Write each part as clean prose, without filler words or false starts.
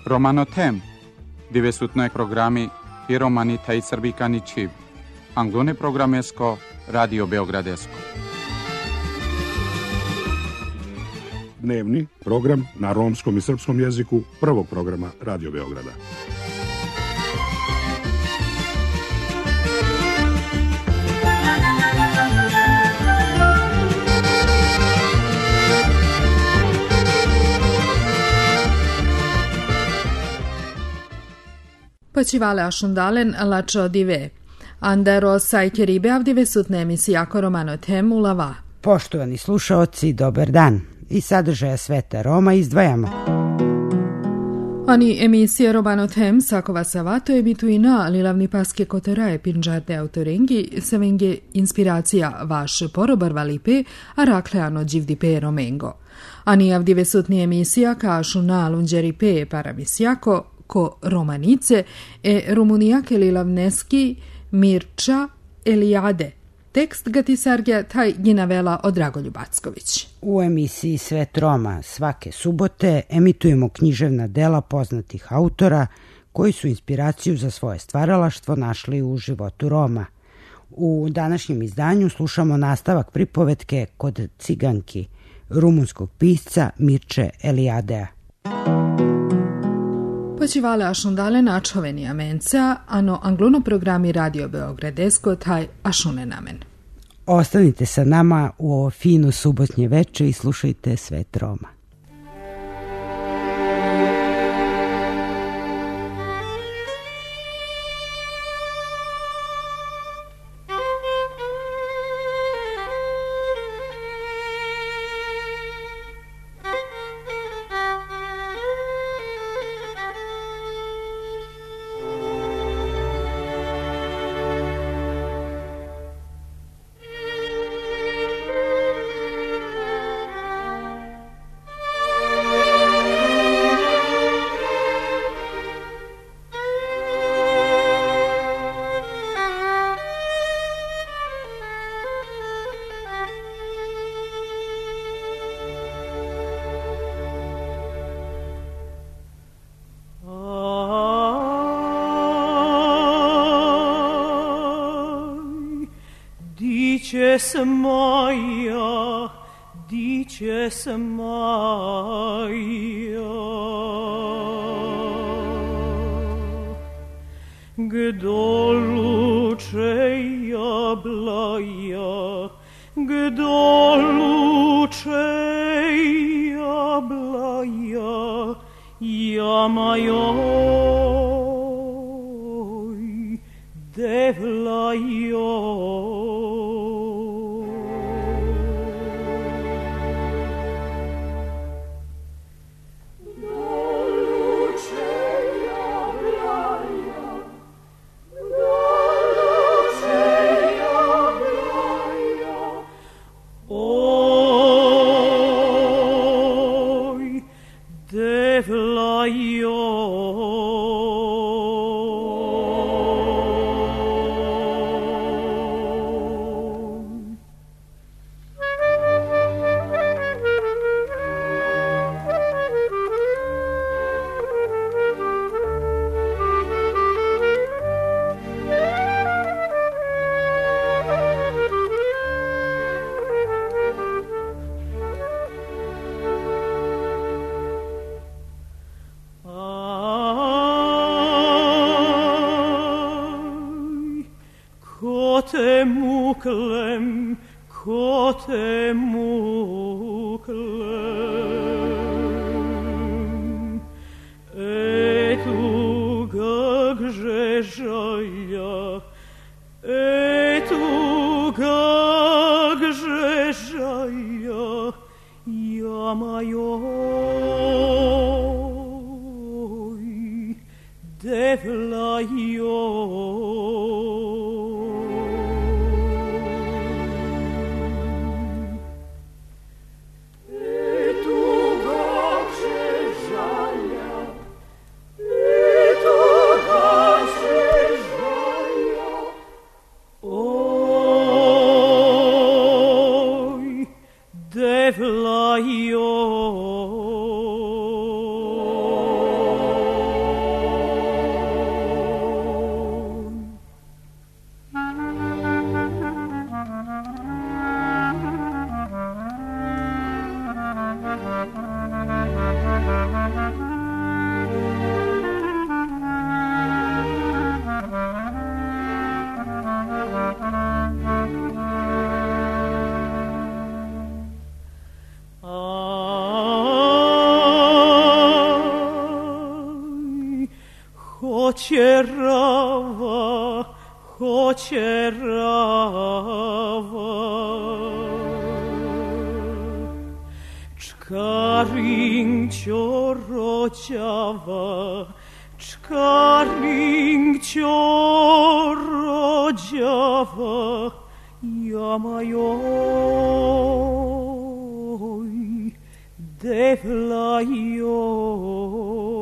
Romanotem, divesutnoj programi i romani taj srbikani čiv. Anglone programesko, Radio Beogradesko. Dnevni program na romskom i srpskom jeziku prvog programa Radio Beograda. Počivale ašundalen lačo dive. Andero sajkeribe avdive sutne emisijako Romano Tem u Lava. Poštovani slušaoci, dobar dan. Iz sadržaja Sveta Roma izdvajamo. Ani emisija Romano Tem sakova savato emituina lilavni paske koteraje pinžarde autorengi sevenge inspiracija vaš porobarvalipe a rakleano dživdipe romengo. Ani avdive sutni emisija kašu na lunđeripe paramisjako ko romanice e rumunijake lilavneski Mirča Elijade. Tekst gatisargja taj ginavela od Dragoljub Acković. U emisiji Svet Roma svake subote emitujemo književna dela poznatih autora koji su inspiraciju za svoje stvaralaštvo našli u životu Roma. U današnjem izdanju slušamo nastavak pripovetke Kod ciganki rumunskog pisca Mirče Elijadea. Počivale ašundale načoveni amenca, ano anglono programi Radio Beogradesko taj ašune namen. Ostanite sa nama u ovo fino subotnje veče i slušajte Svet Roma. Dices Maia, gdo luce jablaja, gdo luce jablaja, jamajoj, devlajoj. Kote muklem, etu gagže žalja, jamajoj, devlajoj. devlajoj. hoće rava, čkarinćo rođava, čkarinćo rođava, jama joj, devla joj.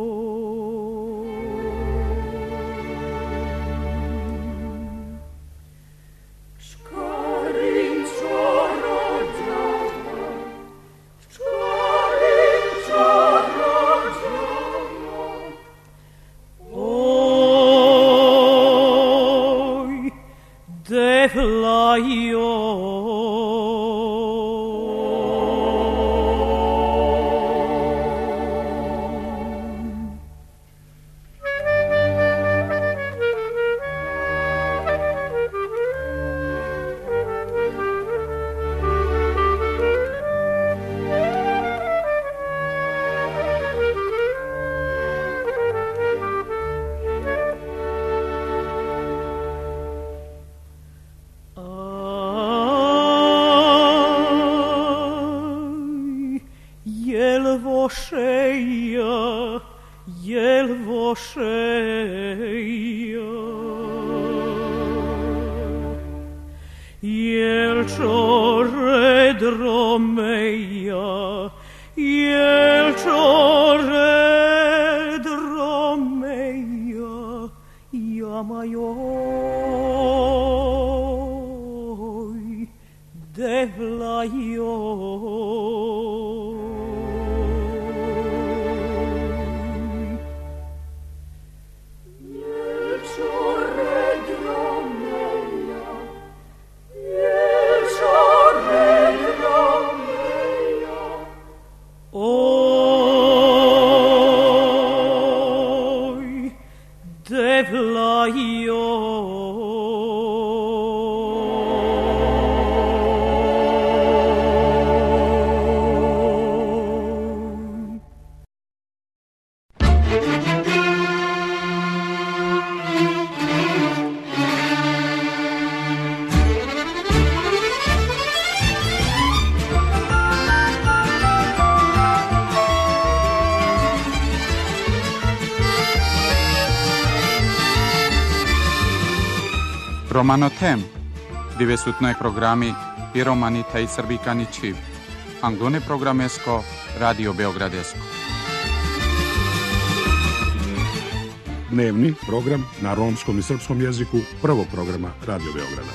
Romanotem, dove sutno je programi Piromani taj Srbikani Čiv, Anglone programesko, Radio Beogradesko. Dnevni program na romskom i srpskom jeziku prvog programa Radio Beograda.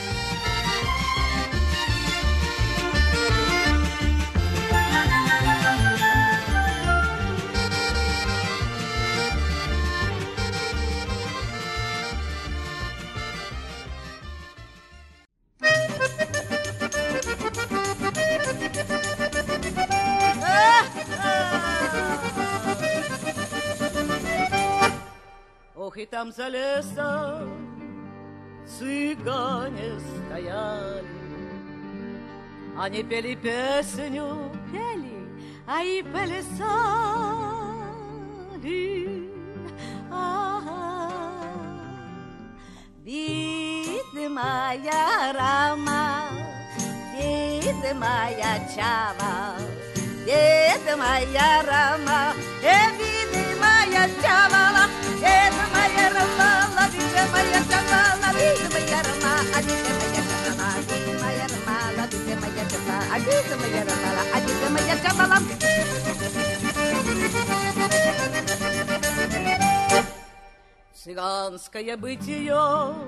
И там за лесом цыгане стояли, они пели песню, а и плясали. Видимая рама, видимая чава, видимая рама, видимая чава. Это моя рама, видите моя чапала, видите моя рама, а видите моя чапала, видите моя рама, видите моя чапала, а видите моя рама, а видите моя чапала. Цыганское бытие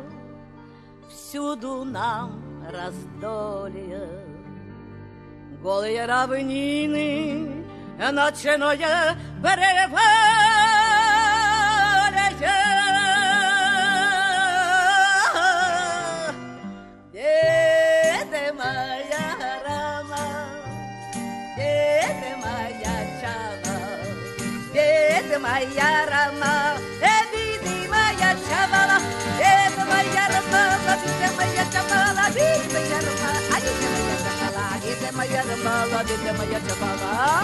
всюду нам раздолье, голые равнины, ночное перевал. Деды моя рама, деды моя чава, деды моя рама, виды моя чавала, деды моя рама, виды моя чавала, виды моя рама, а виды моя чавала, виды моя рама, виды моя чавала.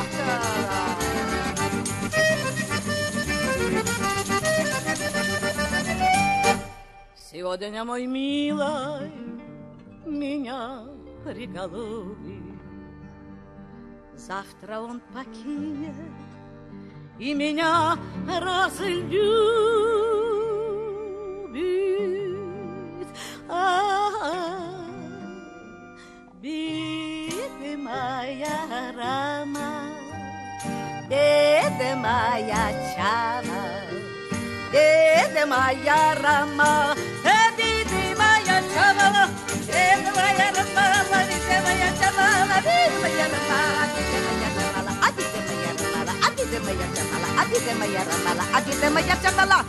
Сегодня мой милый меня приголубит, завтра он покинет и меня разлюбит. Беда моя рама, беда моя чава, беда моя рама, беда моя чава, беда моя рама, беда моя чава, беда моя рама, беда моя чава, беда моя рама, беда моя чава.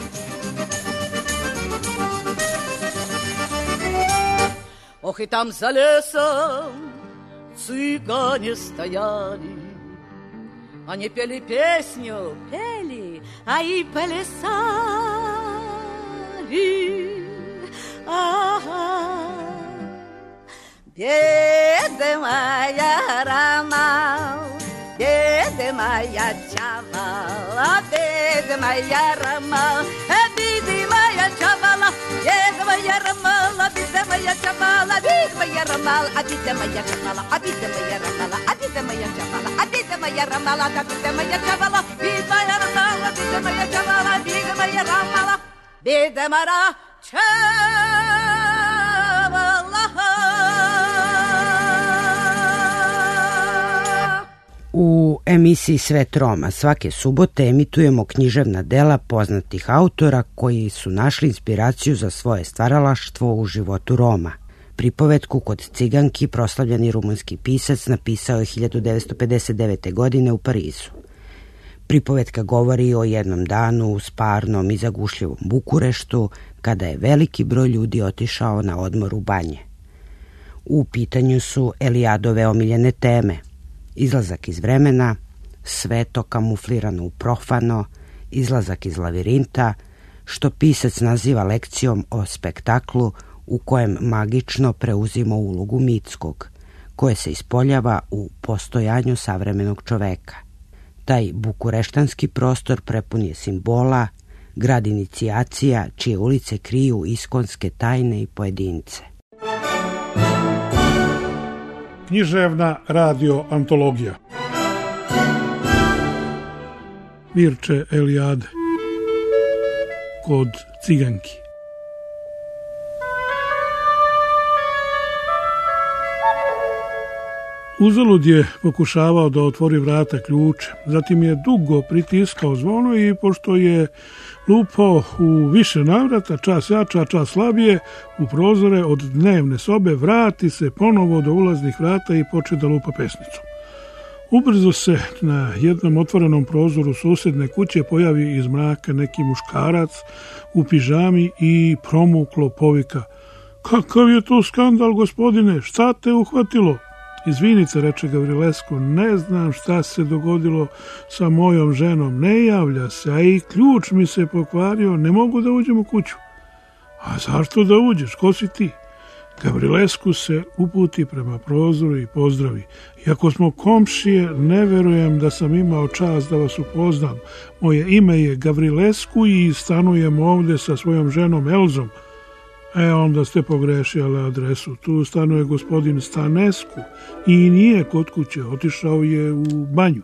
Ох, и там за лесом цыгане стояли, они пели песню, пели, а и плясали. Беда моя рама, беда моя чава, беда моя рама, беда моя чава, беда моя рама, беда моя чава, беда моя рама, беда моя чава, беда моя рама, беда моя чава, беда моя рама, беда моя чава, беда моя рама, беда моя чава, беда моя рама, беда моя чава. U emisiji Svet Roma svake subote emitujemo književna dela poznatih autora koji su našli inspiraciju za svoje stvaralaštvo u životu Roma. Pripovetku Kod ciganki proslavljeni rumunski pisac napisao je 1959. godine u Parizu. Pripovetka govori o jednom danu u sparnom i zagušljivom Bukureštu kada je veliki broj ljudi otišao na odmor u banje. U pitanju su Elijadove omiljene teme: izlazak iz vremena, sveto kamuflirano u profano, izlazak iz lavirinta, što pisac naziva lekcijom o spektaklu u kojem magično preuzima ulogu mitskog, koje se ispoljava u postojanju savremenog čoveka. Taj bukureštanski prostor prepun je simbola, grad inicijacija čije ulice kriju iskonske tajne i pojedince. Književna radio antologija. Mirče Elijade. Kod ciganki. Uzalud je pokušavao da otvori vrata ključem, zatim je dugo pritiskao zvono i pošto je lupao u više navrata, čas jača, čas slabije, u prozore od dnevne sobe vrati se ponovo do ulaznih vrata i poče da lupa pesnicu. Ubrzo se na jednom otvorenom prozoru susedne kuće pojavi iz mraka neki muškarac u pižami i promuklo povika: "Kakav je to skandal, gospodine, šta te uhvatilo?" "Izvinite," reče Gavrilesku, "ne znam šta se dogodilo sa mojom ženom, ne javlja se, a i ključ mi se pokvario, ne mogu da uđem u kuću." "A zašto da uđeš, ko si ti?" Gavrilesku se uputi prema prozoru i pozdravi: "Iako smo komšije, ne verujem da sam imao čast da vas upoznam. Moje ime je Gavrilesku i stanujem ovde sa svojom ženom Elzom." Onda ste pogrešili adresu. Tu stanuje gospodin Stanesku i nije kod kuće, otišao je u banju.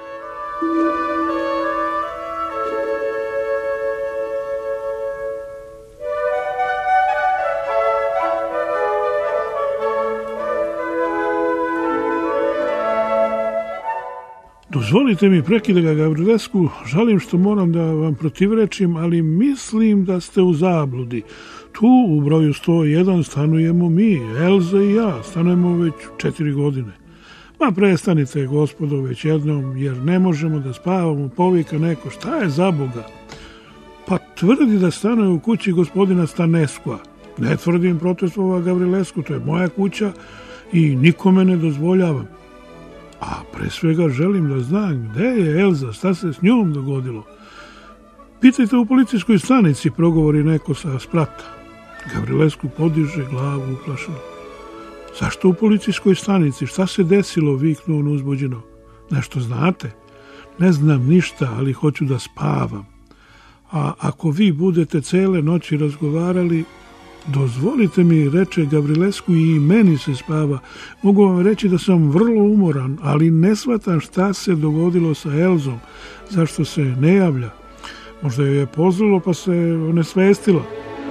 Dozvolite mi, prekida ga Gavrilesku, žalim što moram da vam protivrečim, ali mislim da ste u zabludi. Tu u broju 101 stanujemo mi, Elza i ja, stanujemo već 4 godine. Ma prestanite, gospodo, već jednom, jer ne možemo da spavamo, povika neko, šta je za Boga? Pa tvrdi da stanuje u kući gospodina Staneskua. Ne tvrdim, protestovao Gavrilesku, to je moja kuća i nikome ne dozvoljavam. A pre svega želim da znam gde je Elza, šta se s njom dogodilo. Pitajte u policijskoj stanici, progovori neko sa sprata. Gavrilesku podiže glavu uplašeno. Zašto u policijskoj stanici? Šta se desilo? Viknuo on uzbuđeno. Nešto znate? Ne znam ništa, ali hoću da spavam. A ako vi budete cele noći razgovarali, Dozvolite mi, reče Gavrilesku, i meni se spava. Mogu vam reći da sam vrlo umoran, ali ne shvatam šta se dogodilo sa Elzom. Zašto se ne javlja? Možda joj je pozlilo pa se onesvestila.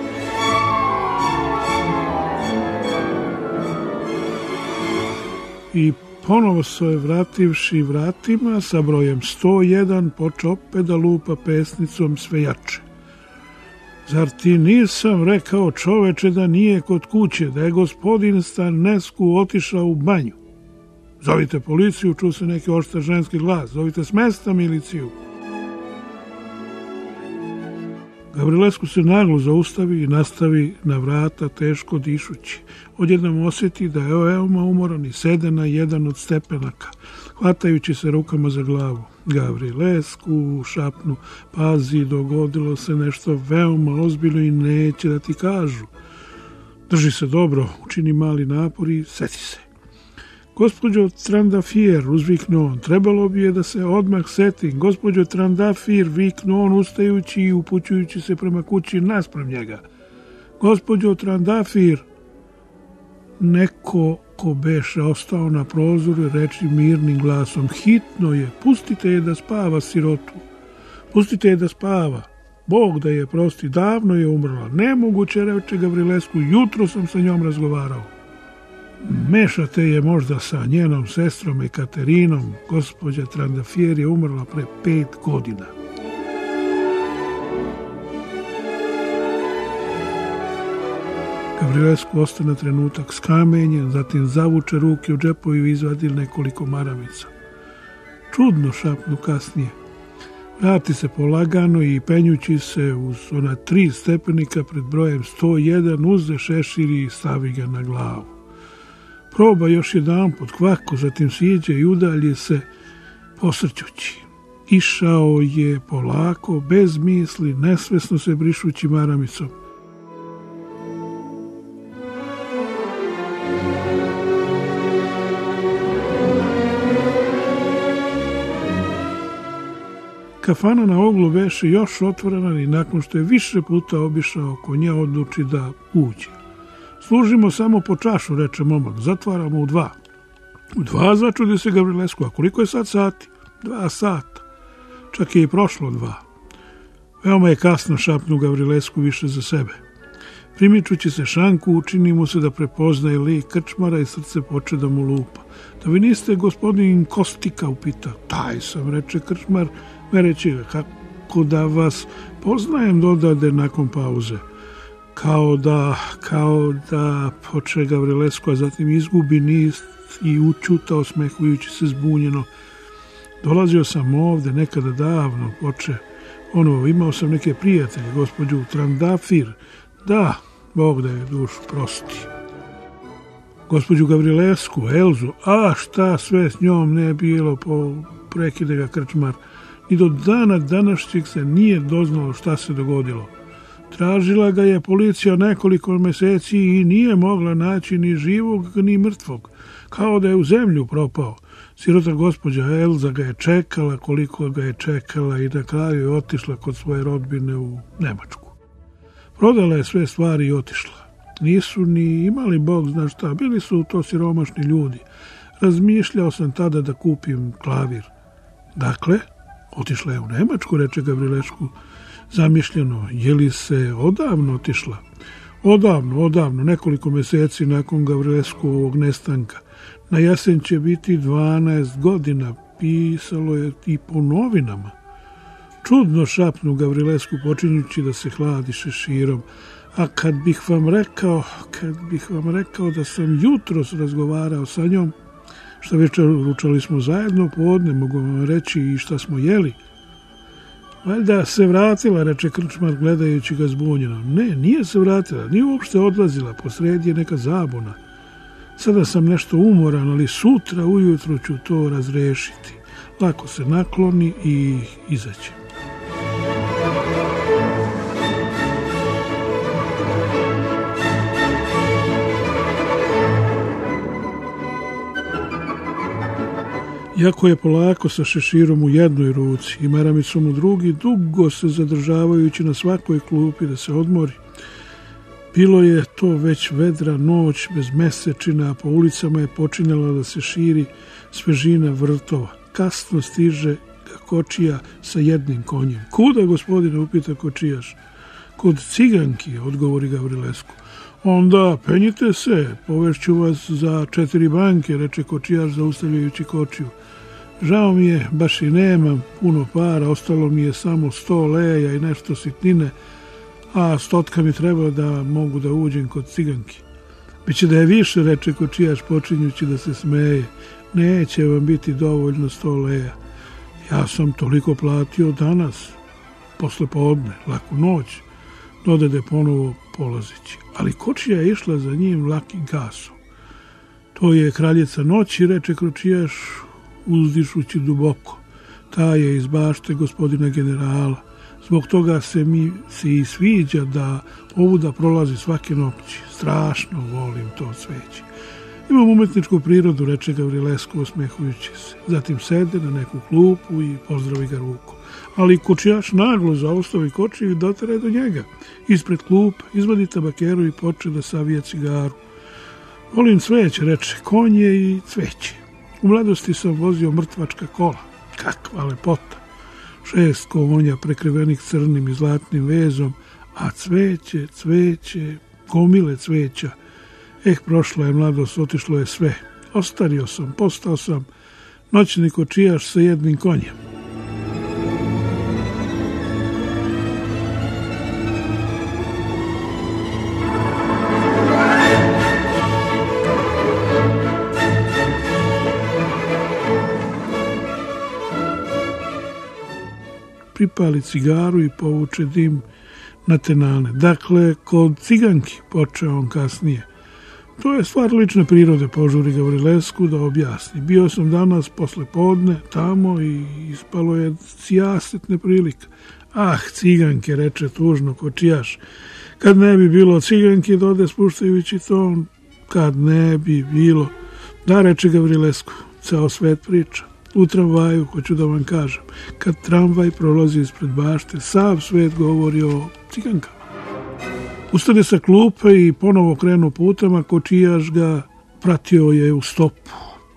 I ponovo se vrativši vratima sa brojem 101 počeo opet da lupa pesnicom sve jače. Zar ti nisam rekao, čoveče, da nije kod kuće, da je gospodin Stanesku otišao u banju? Zovite policiju, čuo se neki oštar ženski glas. Zovite s mesta miliciju. Gavrilesku se naglo zaustavi i nastavi na vrata teško dišući. Odjednom osjeti da je veoma umoran i sede na jedan od stepenaka, hvatajući se rukama za glavu. Gavrilesku šapnu, pazi, dogodilo se nešto veoma ozbiljno i neće da ti kažu. Drži se dobro, učini mali napor i seti se. Gospođo Trandafir, uzviknuo on, trebalo bi je da se odmah setim. Gospođo Trandafir, viknuo on ustajući i upućujući se prema kući naspram njega. Gospođo Trandafir, neko ko beše ostao na prozoru reči mirnim glasom, hitno je, pustite je da spava, sirotu. Pustite je da spava. Bog da je prosti, davno je umrla. Nemoguće, reče Gavrilesku, jutro sam sa njom razgovarao. Mešate je možda sa njenom sestrom Ekaterinom. Gospođa Trandafir je umrla pre 5 godina. Gavrilesku ostane trenutak skamenjen, zatim zavuče ruke u džepovi i izvadi nekoliko maramica. Čudno, šapnu kasnije. Vrati se polagano i penjući se uz ona 3 stepenika pred brojem 101 uze šešir i stavi ga na glavu. Proba još jedan pod kvako, zatim siđe i udalje se posrćući. Išao je polako, bez misli, nesvesno se brišući maramicom. Kafana na oglu beše još otvorena i nakon što je više puta obišao oko nje odluči da uđe. Služimo samo po čašu, reče momak, zatvaramo u 2. U 2, začudi se Gavrilesku, a koliko je sad sati? 2 sata. Čak je i prošlo 2. Veoma je kasno, šapnu Gavrilesku više za sebe. Primičući se šanku, učini mu se da prepoznaje lik krčmara i srce poče da mu lupa. Da vi niste gospodin Kostika, upita. Taj sam, reče krčmar, mereći ga, kako da vas poznajem, dodade nakon pauze. Kao da, poče Gavrilesku, a zatim izgubi nist i učuta osmehujući se zbunjeno. Dolazio sam ovde nekada davno, poče. Imao sam neke prijatelje, gospođu Trandafir. Da, Bog da je dušu prosti. Gospođu Gavrilesku, Elzu, a šta sve s njom ne bilo, prekide ga krčmar. Ni do dana današnjeg se nije doznalo šta se dogodilo. Tražila ga je policija nekoliko meseci i nije mogla naći ni živog ni mrtvog, kao da je u zemlju propao. Sirota gospođa Elza ga je čekala koliko ga je čekala i na kraju je otišla kod svoje rodbine u Nemačku. Prodala je sve stvari i otišla. Nisu ni imali Bog zna šta, bili su to siromašni ljudi. Razmišljao sam tada da kupim klavir. Dakle, otišla je u Nemačku, reče Gavrilesku zamišljeno. Je li se odavno otišla? Odavno, nekoliko meseci nakon Gavrileskovog nestanka. Na jesen će biti 12 godina, pisalo je i po novinama. Čudno, šapnu Gavrilesku počinjući da se hladi šeširom. A kad bih vam rekao da sam jutros razgovarao sa njom, šta večer ručali smo zajedno podne, mogu vam reći i šta smo jeli. Valjda se vratila, reče krčmar gledajući ga zbunjeno. Ne, nije se vratila, nije uopšte odlazila, posredi je neka zabuna. Sada sam nešto umoran, ali sutra ujutro ću to razrešiti. Lako se nakloni i izađe. Jako je polako sa šeširom u jednoj ruci i maramicom u drugi, dugo se zadržavajući na svakoj klupi da se odmori. Bilo je to već vedra noć bez mesečina, a po ulicama je počinjala da se širi svežina vrtova. Kasno stiže kočija sa jednim konjem. Kuda, gospodine, upita kočijaš? Kod ciganki, odgovori Gavrilesku. Onda penjite se, povešću vas za 4 banke, reče kočijaš zaustavljajući kočiju. Žao mi je, baš i nemam puno para, ostalo mi je samo 100 leja i nešto sitnine, a 100 mi treba da mogu da uđem kod ciganki. Biće da je više, reče kočijaš počinjući da se smeje. Neće vam biti dovoljno 100 leja. Ja sam toliko platio danas, posle podne, laku noć, dodade ponovo polazeći. Ali kočija je išla za njim lakim gasom. To je kraljica noći, reče kočijaš, uzdišući duboko. Ta je iz bašte gospodina generala. Zbog toga se mi se i sviđa da ovuda prolazi svake noći. Strašno volim to cveće. Imam umetničku prirodu, reče Gavrilesku osmehujući se. Zatim sede na neku klupu i pozdravi ga rukom. Ali kočijaš naglo zaustavi kočiju i dotare do njega. Ispred klupe izvadi tabakeru i poče da savija cigaru. Volim cveće, reče, konje i cveće. U mladosti sam vozio mrtvačka kola. Kakva lepota! 6 konja prekrivenih crnim i zlatnim vezom, a cveće, gomile cveća. Prošla je mladost, otišlo je sve. Ostario sam, postao sam noćni kočijaš sa jednim konjem. Pripali cigaru i povuče dim na tenane. Dakle, kod ciganki, počeo on kasnije. To je stvar lične prirode, požuri Gavrilesku da objasni. Bio sam danas posle podne tamo i ispalo je sijasetne prilike. Ah, ciganke, reče tužno kočijaš. Kad ne bi bilo ciganke, dode spuštajući ton, kad ne bi bilo. Da, reče Gavrilesku, ceo svet priča. U tramvaju, hoću da vam kažem, kad tramvaj prolazi ispred bašte, sav svet govori o cigankama. Ustane sa klupe i ponovo krenu putem, a kočijaš ga pratio je u stopu.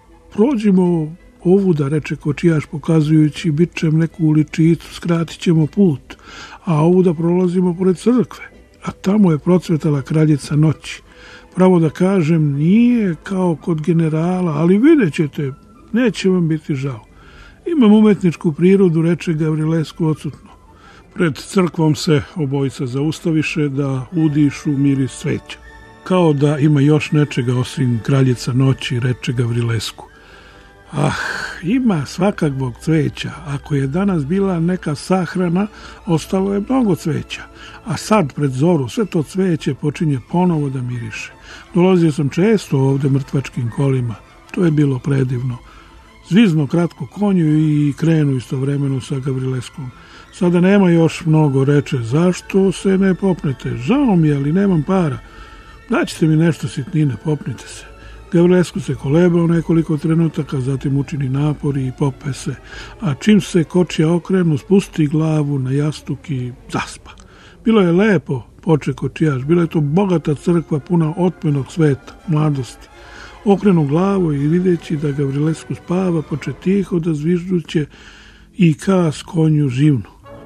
Prođimo ovuda, reče kočijaš pokazujući bičem neku uličicu, skratit ćemo put, a ovuda prolazimo pored crkve, a tamo je procvetala kraljica noći. Pravo da kažem, nije kao kod generala, ali vidjet ćete, neće vam biti žao. Imam umetničku prirodu, reče Gavrilesku odsutno. Pred crkvom se obojica zaustaviše da udišu miris cveća. Kao da ima još nečega osim kraljica noći, reče Gavrilesku. Ah, ima svakakvog cveća. Ako je danas bila neka sahrana, ostalo je mnogo cveća. A sad, pred zoru, sve to cveće počinje ponovo da miriše. Dolazio sam često ovde mrtvačkim kolima. To je bilo predivno. Zvizno kratko konju i krenu istovremeno sa Gavrileskom. Sada nema još mnogo, reče. Zašto se ne popnete? Žao mi je, ali nemam para. Daćete mi nešto sitnine, popnite se. Gavrilesku se kolebao nekoliko trenutaka, zatim učini napor i pope se. A čim se kočija okrenu, spusti glavu na jastuk i zaspa. Bilo je lepo, poče kočijaš. Bila je to bogata crkva puna otmenog sveta, mladosti. Okrenu glavu i videći da Gavrilesku spava, poče tiho da zvižduće i kas konju živnu.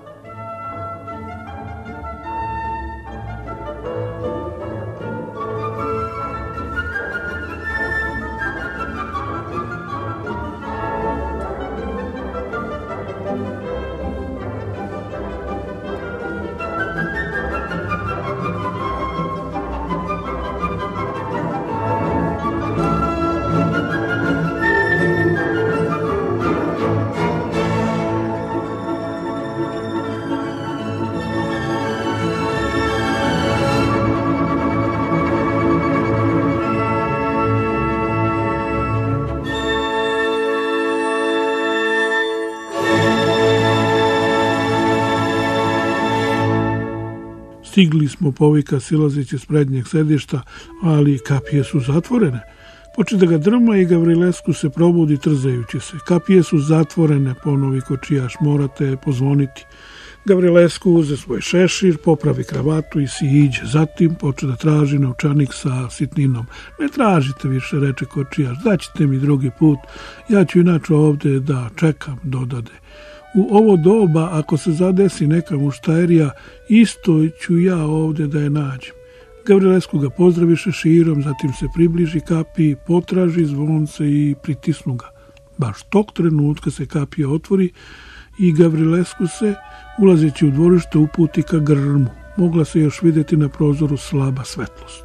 Stigli smo, povika silazeći s prednjeg sedišta, ali kapije su zatvorene. Poče da ga drma i Gavrilesku se probudi trzajući se. Kapije su zatvorene, ponovi kočijaš, morate pozvoniti. Gavrilescu uze svoj šešir, popravi kravatu i siđe. Zatim poče da traži novčanik sa sitninom. Ne tražite više, reče kočijaš, daćete mi drugi put. Ja ću inače ovde da čekam, dodade. U ovo doba, ako se zadesi neka mušterija, isto ću ja ovde da je nađem. Gavrilescu ga pozdravi šeširom, zatim se približi kapiji, potraži zvonce i pritisnu ga. Baš tog trenutka se kapija otvori i Gavrilescu se, ulazeći u dvorište, uputi ka grmu. Mogla se još vidjeti na prozoru slaba svetlost.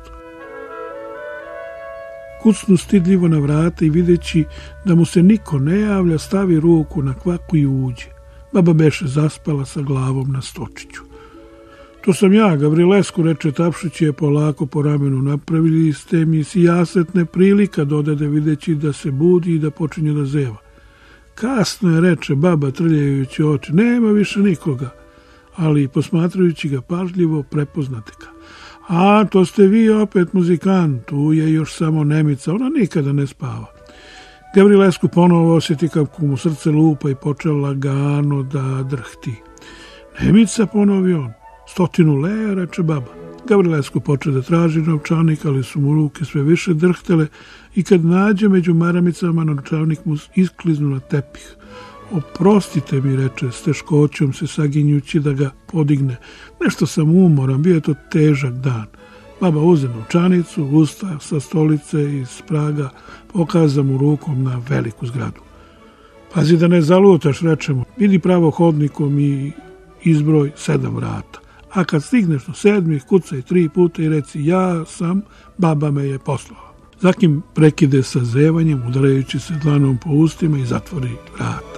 Kucnu stidljivo na vrata i videći da mu se niko ne javlja, stavi ruku na kvaku i uđe. Baba beše zaspala sa glavom na stočiću. To sam ja, Gavrilescu, reče tapšući je polako po ramenu. Napravili ste mi sijasetne prilika, dodade videći da se budi i da počinje da zeva. Kasno je, reče baba trljajući oči, nema više nikoga, ali posmatrajući ga pažljivo prepoznate ga. A, to ste vi opet muzikant, tu je još samo Nemica, ona nikada ne spava. Gavrilescu ponovo osjeti kako mu srce lupa i počeo lagano da drhti. Nemica, ponovi on. 100 leja, reče baba. Gavrilescu poče da traži novčanik, ali su mu ruke sve više drhtele i kad nađe među maramicama, novčanik mu iskliznu na tepih. Oprostite mi, reče, s teškoćom se saginjući da ga podigne. Nešto sam umoran, bio je to težak dan. Baba uze novčanicu, usta sa stolice iz praga, pokaza mu rukom na veliku zgradu. Pazi da ne zalutaš, reče mu, idi pravo hodnikom i izbroj 7 vrata. A kad stigneš do 7, kucaj 3 puta i reci ja sam, baba me je poslala. Zatim prekide sa zevanjem, udarajući se dlanom po ustima i zatvori vrata.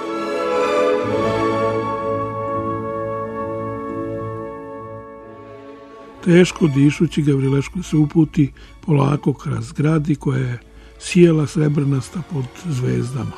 Teško dišući, Gavrilescu se uputi polako kroz zgradi koja je sijela srebrnasta pod zvezdama.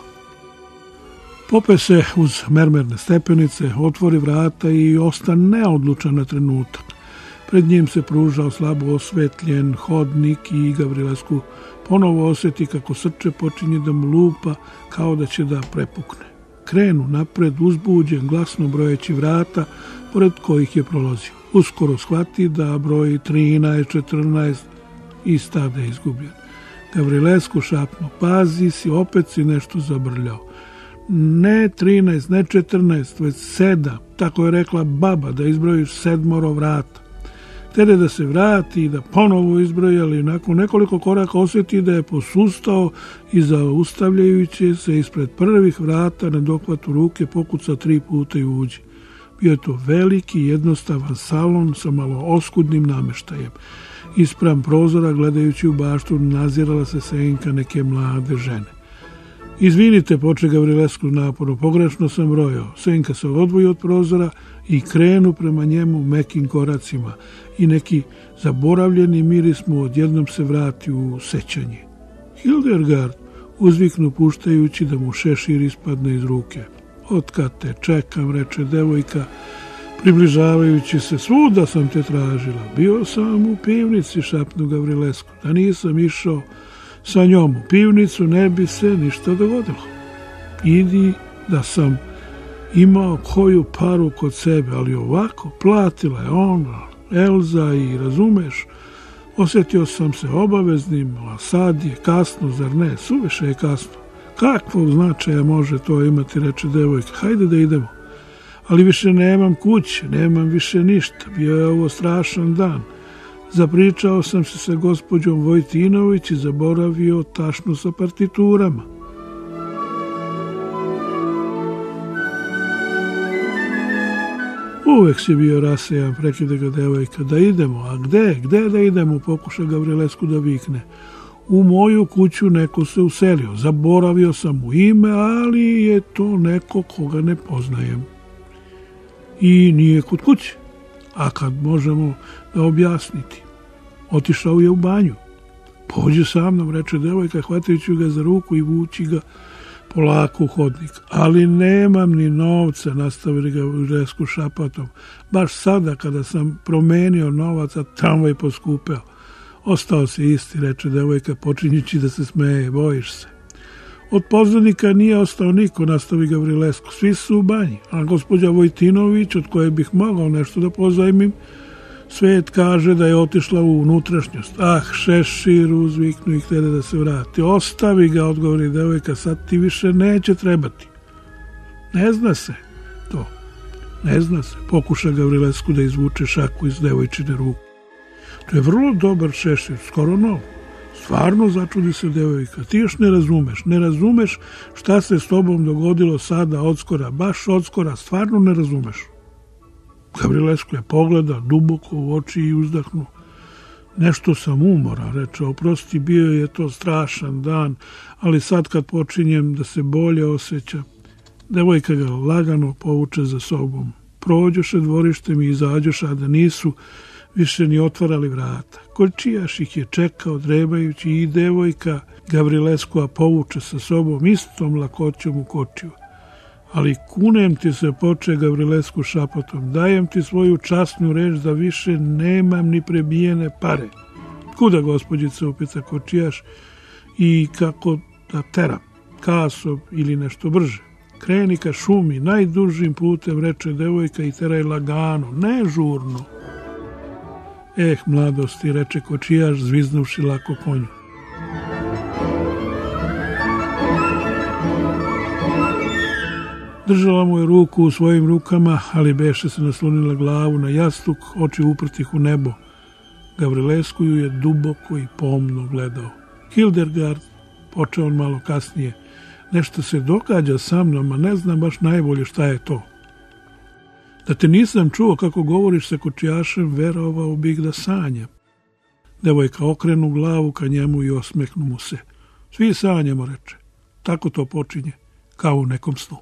Pope se uz mermerne stepenice, otvori vrata i ostane neodlučan na trenutak. Pred njim se pružao slabo osvetljen hodnik i Gavrilescu ponovo osjeti kako srce počinje da mu lupa kao da će da prepukne. Krenu napred uzbuđen, glasno brojeći vrata pored kojih je prolazio. Uskoro shvati da broji 13, 14 i stade izgubljen. Gavrilescu šapno, pazi si, opet si nešto zabrljao. Ne 13, ne 14, već 7, tako je rekla baba, da izbrojiš 7 vrata. Tede da se vrati i da ponovo izbroji, ali nakon nekoliko koraka osjeti da je posustao i zaustavljajući se ispred prvih vrata na dohvatu ruke pokuca 3 puta i uđe. Bio je to veliki, jednostavan salon sa malo oskudnim nameštajem. Ispram prozora, gledajući u baštu, nazirala se senka neke mlade žene. Izvinite, poče Gavrilescu naporno, pogrešno sam brojao. Senka se odvoji od prozora i krenu prema njemu mekim koracima i neki zaboravljeni miris mu odjednom se vrati u sećanje. Hildegard, uzviknu puštajući da mu šešir ispadne iz ruke. Otkad te čekam, reče devojka, približavajući se, svuda sam te tražila. Bio sam u pivnici, šapnu Gavrilescu, da nisam išao sa njom u pivnicu, ne bi se ništa dogodilo. Idi da sam imao koju paru kod sebe, ali ovako platila je ona, Elza, i razumeš, osjetio sam se obaveznim, a sad je kasno, zar ne? Suviše je kasno. Kakvog značaja može to imati, reče devojka, hajde da idemo. Ali više nemam kuće, nemam više ništa, bio je ovo strašan dan. Zapričao sam se sa gospođom Vojtinović i zaboravio tašnu sa partiturama. Uvek si bio rasejan, prekide ga devojka, da idemo, a gde da idemo, pokuša Gavrilescu da vikne. U moju kuću neko se uselio, zaboravio sam mu ime, ali je to neko koga ne poznajem. I nije kod kuće. A kad možemo da objasniti? Otišao je u banju. Pođi sa mnom, reče devojka, hvatajući ga za ruku i vući ga polako u hodnik. Ali nemam ni novca, nastavili ga Gavrilescu šapatom. Baš sada kada sam promenio novac, a tramvaj poskupeo. Ostao si isti, reče devojka, počinjući da se smeje, bojiš se. Od poznanika nije ostao niko, nastavi Gavrilesku. Svi su u banji, a gospođa Vojtinović, od koje bih mogao nešto da pozajmim, svet kaže da je otišla u unutrašnjost. Ah, Šešir, uzviknu i htede da se vrati. Ostavi ga, odgovori devojka, sad ti više neće trebati. Ne zna se to. Ne zna se. Pokuša Gavrilesku da izvuče šaku iz devojčine ruke. To je vrlo dobar šešir, skoro nov. Stvarno, začudi se devojka. Ti još ne razumeš šta se s tobom dogodilo sada odskora, baš odskora, stvarno ne razumeš. Gavrilesku je pogleda duboko u oči i uzdahnu. Nešto sam umoran, reče, oprosti, bio je to strašan dan, ali sad kad počinjem da se bolje osjećam. Devojka ga lagano povuče za sobom. Prođoše dvorištem i izađoše, a da nisu više ni otvarali vrata. Kočijaš ih je čekao drebajući i devojka Gavrileskova povuče sa sobom istom lakoćom u kočiju. Ali kunem ti se, poče Gavrilesku šapatom, dajem ti svoju časnu reč da više nemam ni prebijene pare. Kuda, gospođice, upita kočijaš, i kako da teram, kasom ili nešto brže. Kreni ka šumi, najdužim putem, reče devojka, i teraj lagano, ne žurno. Mladosti, reče kočijaš, zviznuvši lako konju. Držala mu je ruku u svojim rukama, ali beše se naslonila glavu na jastuk, oči uprtih u nebo. Gavrilesku ju je duboko i pomno gledao. Hildegard, počeo on malo kasnije, nešto se događa sa mnom, a ne znam baš najbolje šta je to. Da te nisam čuo kako govoriš sa kočijašem, verovao bih da sanjam. Devojka okrenu glavu ka njemu i osmehnu mu se. Svi sanjamo, reče. Tako to počinje, kao u nekom snu.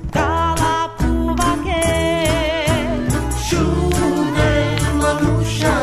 Šumen, manuša,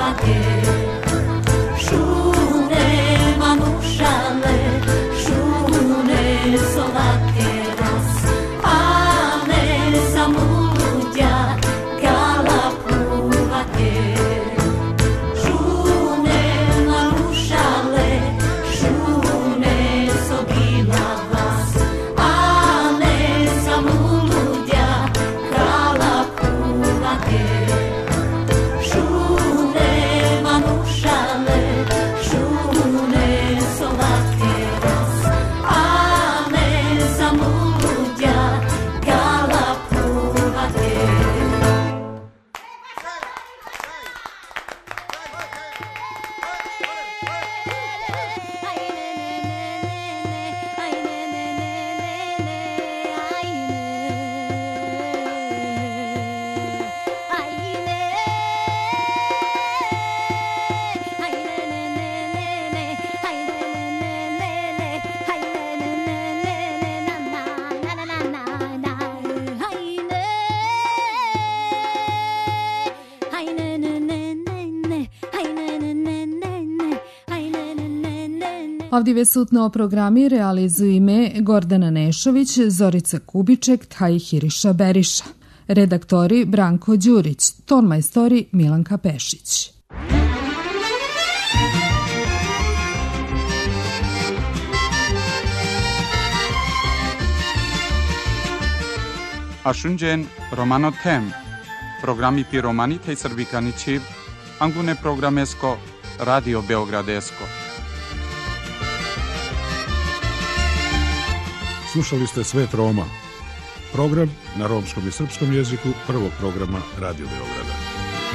Avdive sutno programi realizuju ime Gordana Nešović, Zorica Kubiček, Hiriša Beriša. Redaktori Branko Đurić, tonmajstori Milanka Pešić. Ashunjen Romano Tem, programi Piromani tej Srbikani Čiv, Angune programesko, Radio Beogradesko. Slušali ste Svet Roma, program na romskom i srpskom jeziku prvog programa Radio Beograda.